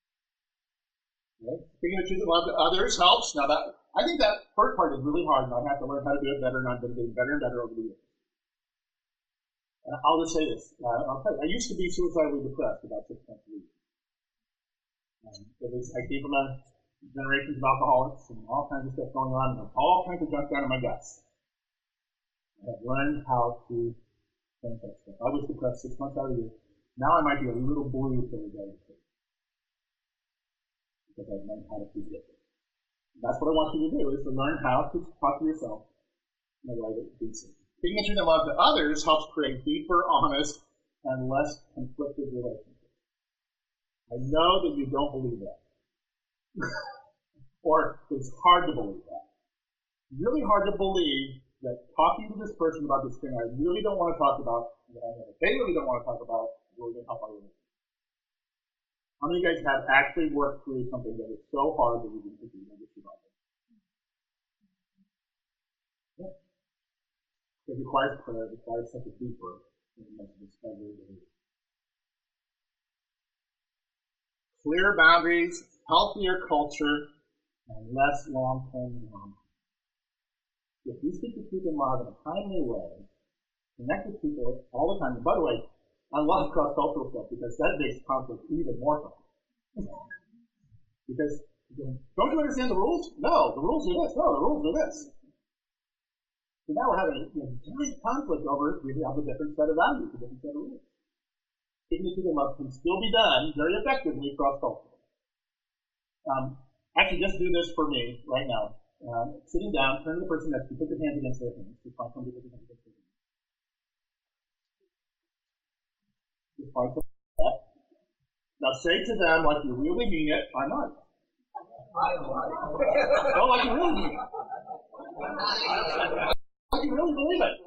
Okay? Speaking the truth of love to others helps. Now, I think that first part is really hard, and I have to learn how to do it better, and I've been getting better and better over the years. And I'll just say this. I'll tell you, I used to be suicidally depressed about 6 months a week. I came from a generation of alcoholics and all kinds of stuff going on, and all kinds of junk down in my guts. I have learned how to think that stuff. I was depressed 6 months out of the year. Now I might be a little blue for the day, because I've learned how to forgive it. That's what I want you to do, is to learn how to talk to yourself in a way that beats it. Speaking the truth of love to others helps create deeper, honest, and less conflicted relationships. I know that you don't believe that. Or it's hard to believe that. Really hard to believe that talking to this person about this thing I really don't want to talk about, that I know that they really don't want to talk about, will help our relationship. How many of you guys have actually worked through something that is so hard that you didn't think you were going to survive it? Yeah. It requires prayer, it requires something deeper than the discovery of it. Clear boundaries, healthier culture, and less long-term drama. If you speak to people in love in a timely way, connect with people all the time. And by the way, I love cross-cultural stuff because that makes conflict even more fun. Because, don't you understand the rules? No, the rules are this. No, the rules are this. So now we're having a giant conflict over we have a different set of values, a different set of rules. Speaking to them up can still be done very effectively cross-culturally. Actually, just do this for me right now. Sitting down, turn to the person next to you, put your hands against their hands. Just find somebody to put your hands against their hands. Just find somebody like that. Now say to them like you really mean it, I'm not. No, like you really mean it. Like you really believe it.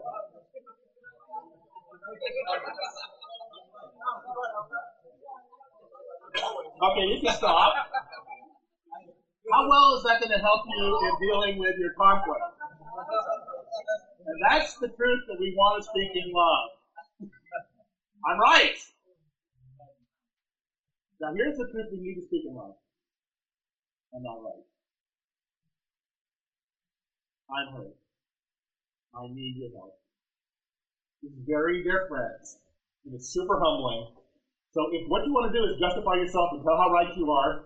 Okay, you can stop. How well is that going to help you in dealing with your conflict? And that's the truth that we want to speak in love. I'm right. Now here's the truth we need to speak in love. I'm not right. I'm hurt. I need your help. It's very different. And it's super humbling. So if what you want to do is justify yourself and tell how right you are,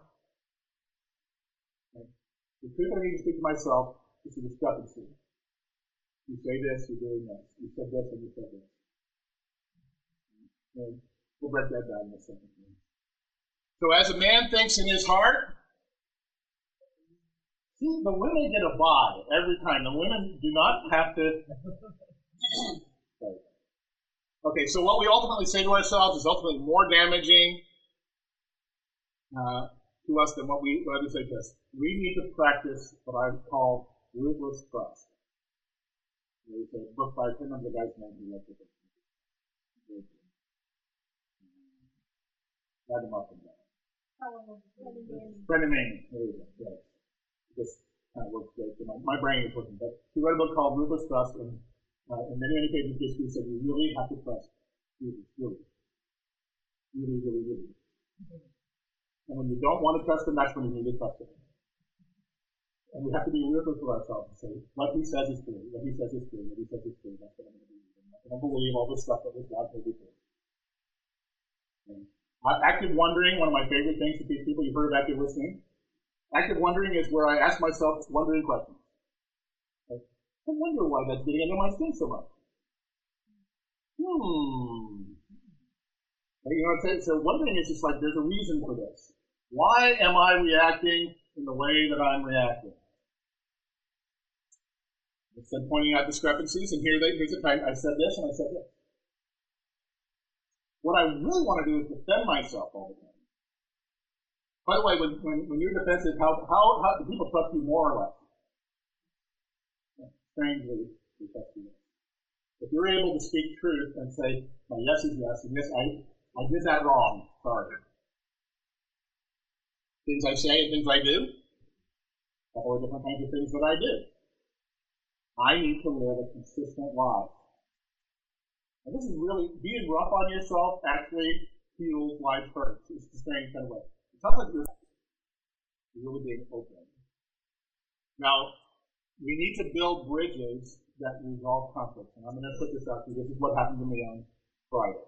the truth I need to speak to myself is a discrepancy. You say this, you're doing this. You said this and you said this. And we'll break that down in a second. So as a man thinks in his heart, see, the women get a bye every time. The women do not have to. Okay, so what we ultimately say to ourselves is ultimately more damaging to us than what others say to us. We need to practice what I call ruthless trust. There's a book by, I can't remember the guy's name who wrote the book. Write him up and down. Brendan Manning. There you go. Yeah. This kind of works great. My brain is working. But he wrote a book called Ruthless Trust, and in many cases, basically said you really have to trust. Really. And when you don't want to trust him, that's when you need to trust him. And we have to be ruthless with ourselves and say, what he says is true, what he says is true, what he says is true. That's what I'm going to believe. I'm not going to believe all this stuff that was God told me to. Active wondering, one of my favorite things to teach people, you've heard of active listening. Active wondering is where I ask myself wondering questions. Like, I wonder why that's getting under my skin so much. You know what I'm saying? So wondering is just like, there's a reason for this. Why am I reacting in the way that I'm reacting? Instead of pointing out discrepancies, and here's the time I said this and I said this. What I really want to do is defend myself all the time. By the way, when you're defensive, how do people trust you more or less? Strangely, they trust you less. If you're able to speak truth and say, my yes is yes, and yes, I did that wrong, sorry. Things I say and things I do, a couple of different kinds of things that I do. I need to live a consistent life. And this is really, being rough on yourself actually heals life hurts. It's a strange kind of way. It's not like you're really being open. Now, we need to build bridges that resolve conflict. And I'm going to put this out to you. This is what happened to me on Friday.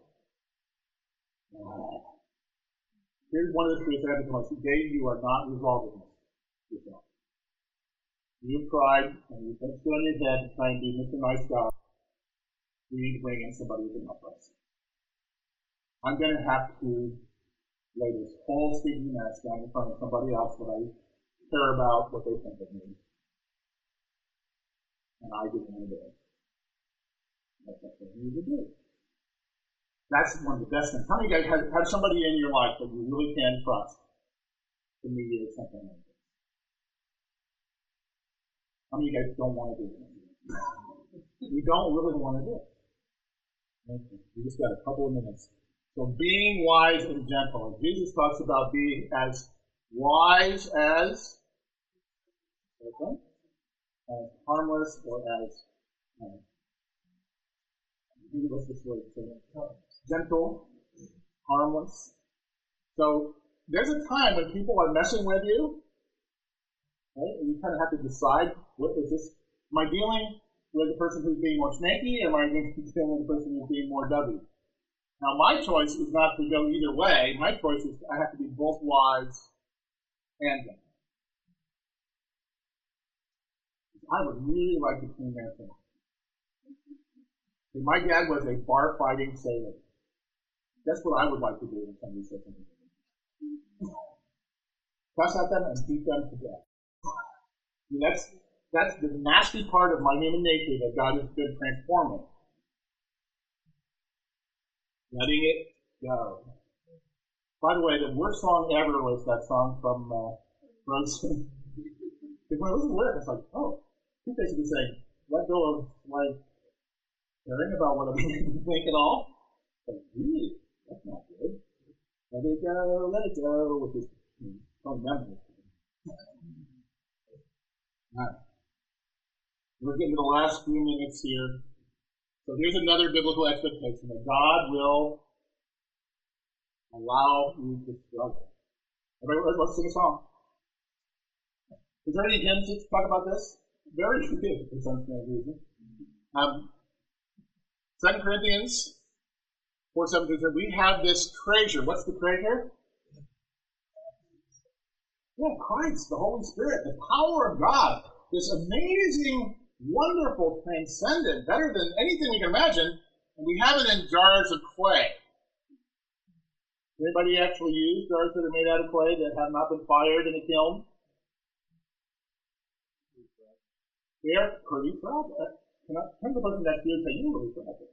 Here's one of the truths I have to tell you. Today, you are not resolving this yourself. You've tried, and you've been still in your head to try and be Mr. Nice Guy. We need to bring in somebody who can help us. I'm going to have to lay this whole stinking mess down in front of somebody else that I care about what they think of me. And I didn't want to do it. That's what you need to do. That's one of the best things. How many of you guys have somebody in your life that you really can trust to mediate something like this? How many of you guys don't want to do it? You don't really want to do it. Okay. We just got a couple of minutes. So being wise and gentle. And Jesus talks about being as wise as harmless, or as what's this word? Gentle, harmless. So there's a time when people are messing with you, right? And you kind of have to decide, what is this? Am I dealing with the person who's being more snaky, or am I dealing with the person who's being more dubby? Now, my choice is not to go either way. My choice is I have to be both wise and gentle. I would really like to clean that thing. My dad was a bar-fighting sailor. That's what I would like to do when somebody says something to me. Cuss at them and beat them to death. I mean, that's the nasty part of my human nature that God has been transforming. Letting it go. By the way, the worst song ever was that song from Frozen. Because when I listen to it, it's like, oh, he's basically saying, let go of, like, caring about what I'm think at all. Like, really? That's not good. Let it go, with his own memory. Alright. We're getting to the last few minutes here. So here's another biblical expectation, that God will allow you to struggle. Everybody, let's sing a song. Is there any hymns that talk about this? Very good, for some strange reason. 2 Corinthians 4:17 says, we have this treasure. What's the treasure? Yeah, Christ, the Holy Spirit, the power of God. This amazing, wonderful, transcendent, better than anything we can imagine, and we have it in jars of clay. Anybody actually use jars that are made out of clay that have not been fired in a kiln? They are pretty fragile. Can I come to the person next to you and say, you're really fragile?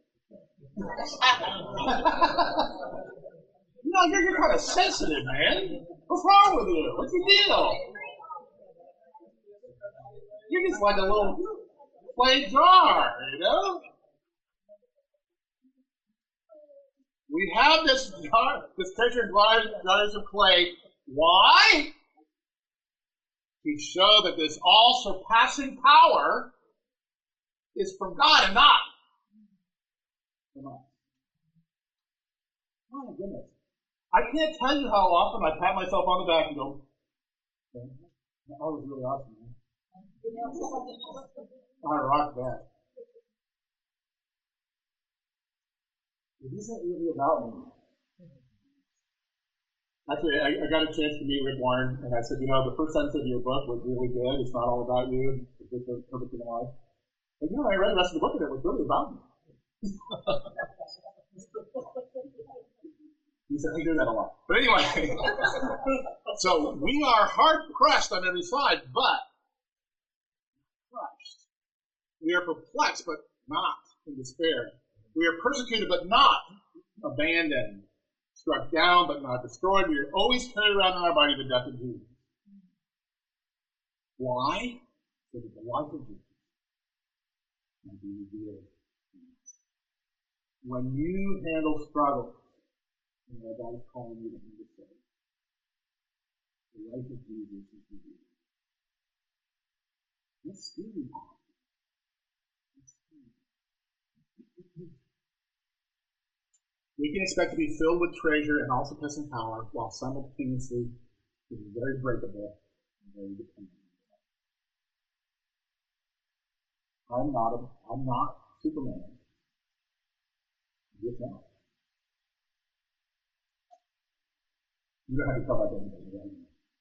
You're kind of sensitive, man. What's wrong with you? What's your deal? You're just like a little clay jar, you know? We have this jar, this treasure in jars of clay. Why? To show that this all-surpassing power is from God and not from us. Oh, my goodness. I can't tell you how often I pat myself on the back and go, okay, that was really awesome, man. I rock that. It isn't really about me. Actually, I got a chance to meet Rick Warren, and I said, the first sentence of your book was really good. It's not all about you. It's just perfect in life. But I read the rest of the book, and it was really about me. He said, I do that a lot. But anyway, so we are hard pressed on every side, but crushed. We are perplexed, but not in despair. We are persecuted, but not abandoned. Struck down, but not destroyed. We are always carried around in our body the death of Jesus. Why? So that the life of Jesus can be revealed in us. When you handle struggles, God is calling you to handle struggles, the life of Jesus is revealed. That's really powerful. We can expect to be filled with treasure and also possessing power, while simultaneously being very breakable and very dependent. I'm not Superman. I'm just not. You don't have to tell that to anybody, right?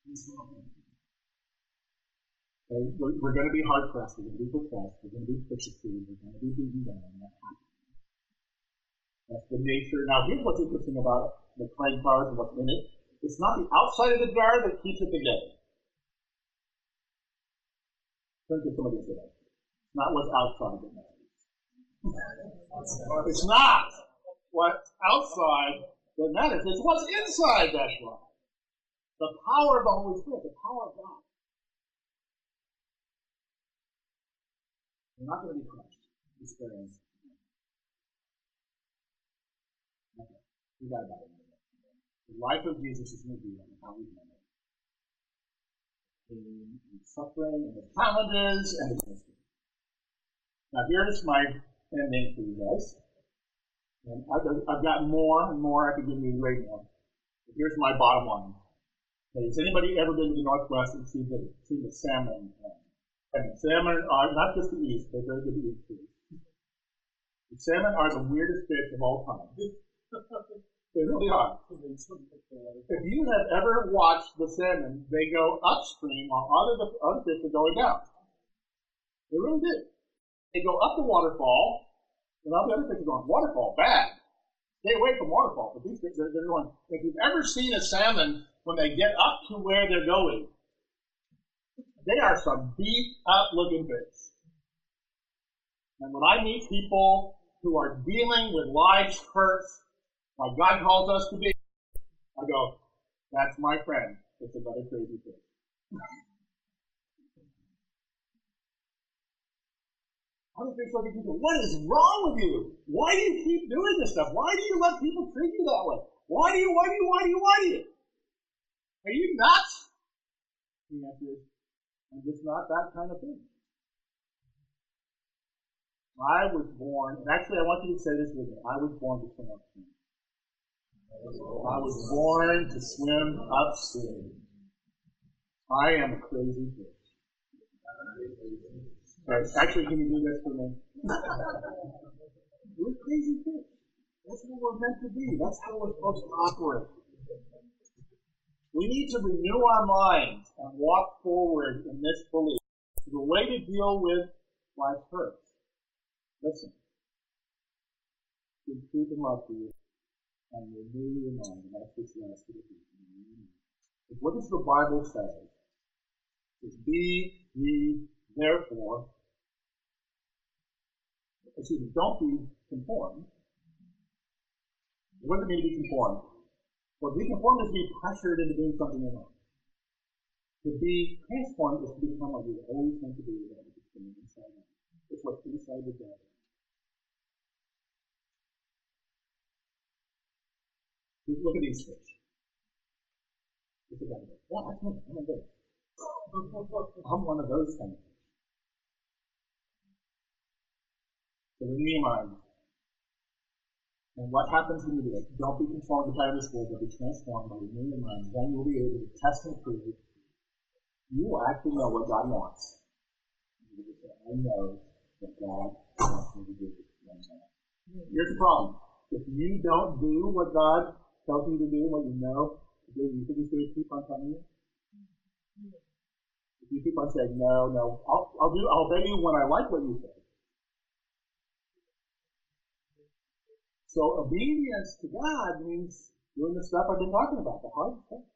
Okay? We're going to be hard pressed. We're going to be perplexed. We're going to be persecuted. We're going to be beaten down. That's the nature. Now, here's what's interesting about the clay jars and what's in it. It's not the outside of the jar that keeps it together. Turn to somebody and say that. It's not what's outside that matters. It's not what's outside that matters. It's what's inside that's right. The power of the Holy Spirit, the power of God. We're not going to be crushed, despairing. Okay, we got about it. The life of Jesus is going to be on how we handle it. Pain and suffering and the challenges and the history. Now here's my ending for you guys. And I've got more and more I could give you right now. But here's my bottom line. Okay, has anybody ever been to the Northwest and seen the salmon? And the salmon are not just the East, they're very good to eat too. The salmon are the weirdest fish of all time. They really are. If you have ever watched the salmon, they go upstream while other fish are going down. They really do. They go up the waterfall, and all the other fish are going, waterfall, bad. Stay away from waterfall. But these fish, they're going, if you've ever seen a salmon, when they get up to where they're going, they are some beat up looking fish. And when I meet people who are dealing with life's hurts, like God calls us to be, I go, that's my friend. It's another crazy fish. Other fish look at you and go, what is wrong with you? Why do you keep doing this stuff? Why do you let people treat you that way? Why do you? Are you nuts? The answer is, I'm just not that kind of thing. I was born, and actually I want you to say this with me, I was born to swim upstream. I was born to swim upstream. I am a crazy fish. Right. Actually, can you do this for me? We're crazy fish. That's what we're meant to be. That's how we're supposed to operate. We need to renew our minds and walk forward in this belief. The way to deal with life's hurts. Listen. Give truth and love to you. And renew your mind. And that's this last bit of it. What does the Bible say? It's be ye therefore. Don't be conformed. What does it mean to be conformed? Well, to be conformed is to be pressured into doing something else. To be transformed is to become what you always meant to be without from the inside out. It's what's inside the devil. Look at these fish. Look at that. Yeah, that's me. I'm good. I'm one of those kind of fish. So renew your mind. And what happens when you do it? Don't be conformed to the pattern of this world, but be transformed by renewing your mind. Then you'll be able to test and prove. You will actually know what God wants. I know that God wants me to do this. Here's the problem. If you don't do what God tells you to do, what you know to do, you think He's going to keep on telling you? If you keep on saying, no, I'll obey you when I like what you say. So obedience to God means doing the stuff I've been talking about, the hard stuff.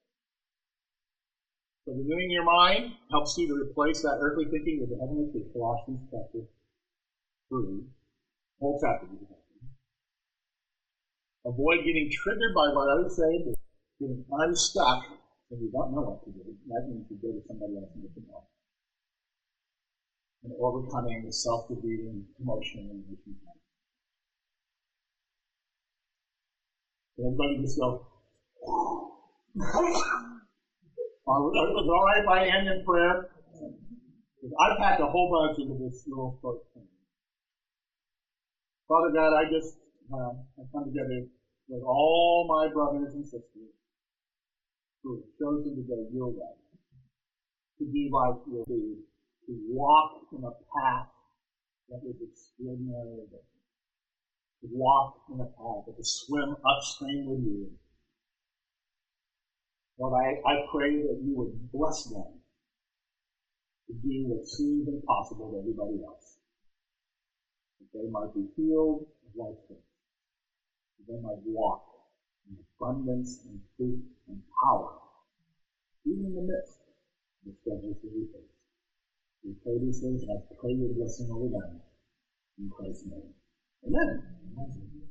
So renewing your mind helps you to replace that earthly thinking with the heavenly truth, Colossians chapter 3, whole chapter. Avoid getting triggered by what others say, getting unstuck when you don't know what to do. That means you go to somebody else and get to know. And overcoming the self-defeating emotion and emotion. Everybody just go. It's all right if I end in prayer. I packed a whole bunch into this little short thing. Father God, I come together with all my brothers and sisters who have chosen to go your way, to be like your lead, to walk in a path that is extraordinarily different, to walk in a path, to swim upstream with you. Lord, I pray that you would bless them to do what seems impossible to everybody else. That they might be healed of life's things. That they might walk in abundance and truth and power, even in the midst of the struggles that we face. We pray these things, and I pray your blessing over them. In Christ's name. Amen.